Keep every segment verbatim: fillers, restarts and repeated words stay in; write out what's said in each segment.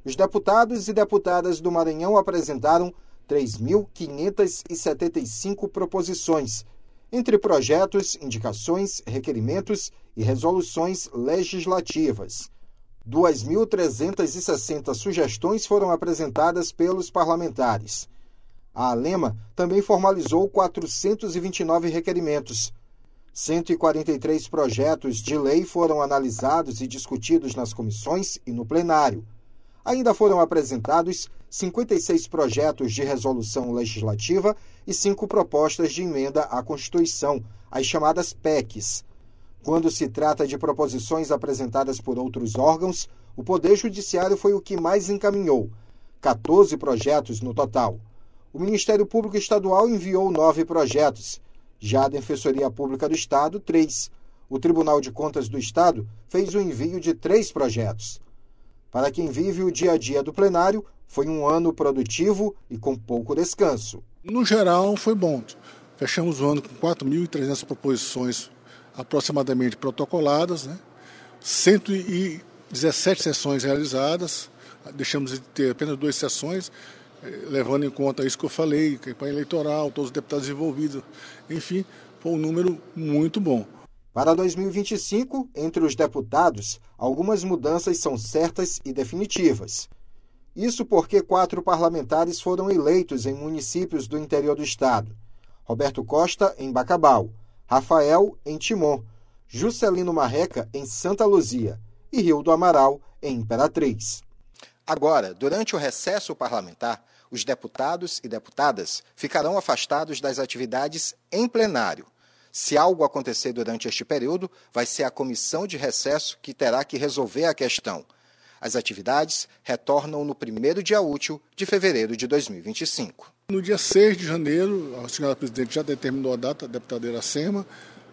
Os deputados e deputadas do Maranhão apresentaram três mil quinhentas e setenta e cinco proposições, entre projetos, indicações, requerimentos e resoluções legislativas. duas mil trezentas e sessenta sugestões foram apresentadas pelos parlamentares. A ALEMA também formalizou quatrocentos e vinte e nove requerimentos. cento e quarenta e três projetos de lei foram analisados e discutidos nas comissões e no plenário. Ainda foram apresentados cinquenta e seis projetos de resolução legislativa e cinco propostas de emenda à Constituição, as chamadas P E Cs. Quando se trata de proposições apresentadas por outros órgãos, o Poder Judiciário foi o que mais encaminhou, quatorze projetos no total. O Ministério Público Estadual enviou nove projetos, já a Defensoria Pública do Estado, três. O Tribunal de Contas do Estado fez o envio de três projetos. Para quem vive o dia a dia do plenário, foi um ano produtivo e com pouco descanso. No geral, foi bom. Fechamos o ano com quatro mil e trezentas proposições aproximadamente protocoladas, né? cento e dezessete sessões realizadas, deixamos de ter apenas duas sessões, levando em conta isso que eu falei, campanha eleitoral, todos os deputados envolvidos, enfim, foi um número muito bom. Para dois mil e vinte e cinco, entre os deputados, algumas mudanças são certas e definitivas. Isso porque quatro parlamentares foram eleitos em municípios do interior do estado. Roberto Costa, em Bacabal, Rafael, em Timon, Juscelino Marreca, em Santa Luzia e Rildo Amaral, em Imperatriz. Agora, durante o recesso parlamentar, os deputados e deputadas ficarão afastados das atividades em plenário. Se algo acontecer durante este período, vai ser a comissão de recesso que terá que resolver a questão. As atividades retornam no primeiro dia útil de fevereiro de dois mil e vinte e cinco. No dia seis de janeiro, a senhora presidente já determinou a data, a deputada Iracema,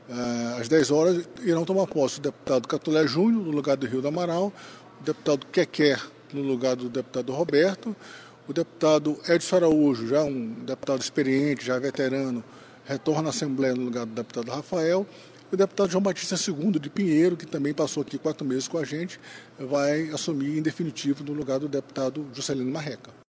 às dez horas irão tomar posse o deputado Catulé Júnior, no lugar do Rildo Amaral, o deputado Quequer, no lugar do deputado Roberto, o deputado Edson Araújo, já um deputado experiente, já veterano, retorna à Assembleia no lugar do deputado Rafael, e o deputado João Batista segundo de Pinheiro, que também passou aqui quatro meses com a gente, vai assumir em definitivo no lugar do deputado Juscelino Marreca.